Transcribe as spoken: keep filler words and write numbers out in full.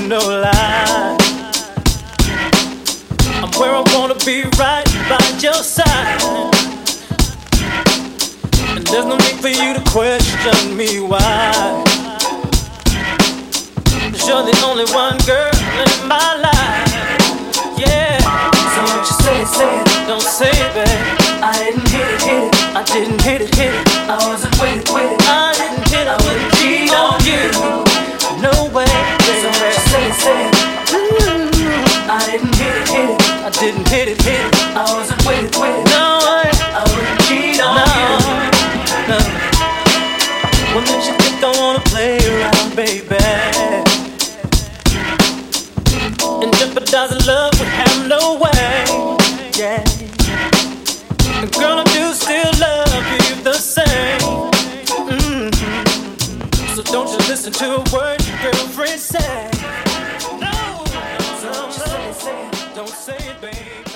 no lie. I'm where I wanna be, right by your side. And there's no need for you to question me why. Cause you're the only one girl in my life. Yeah. So what you say, say it. Don't say it, babe. I didn't hit it, hit it. I didn't hit it, hit it. I wasn't with it, with it. I didn't hit it, I wouldn't with cheat it on on you. you. No way, baby. So what you say, say it. Ooh. I didn't hit it, hit it. I didn't hit it, hit it. I wasn't with it, with it. No, I, I wouldn't cheat on no, you. no. What makes you think I wanna play around, baby? And jeopardize the love we have no way. Yeah. And girl, I do still love you the same. Mm-hmm. So don't you listen to a word your girlfriend say. No, So what you say, say it. don't say it, babe.